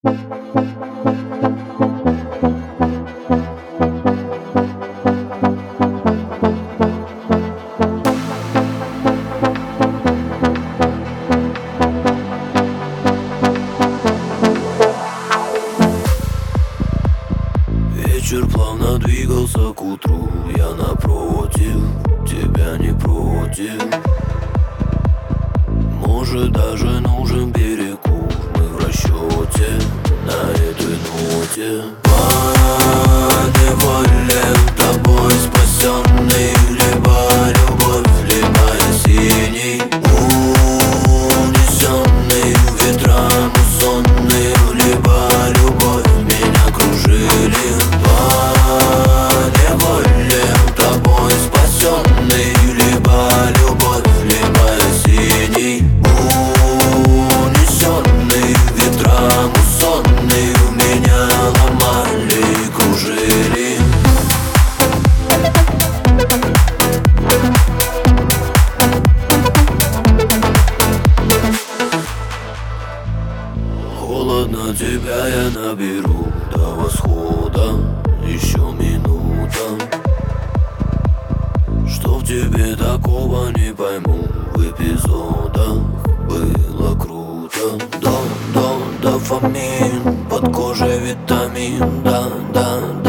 Вечер плавно двигался к утру. Я напротив, тебя не против. Может, даже нужен перекур. Мы в расчете на этой ноте. По неволе тобой спасенный. Либо любовь, либо я синий, унесенный ветром сонный. Либо любовь, меня кружили. По неволе тобой спасенный. Либо любовь, либо я синий, унесенный ветром сонный. Меня ломали и кружили. Холодно, тебя я наберу до восхода. Еще минута. Что в тебе такого, не пойму. В эпизодах было круто. Дофамин, под кожей витамин. Да,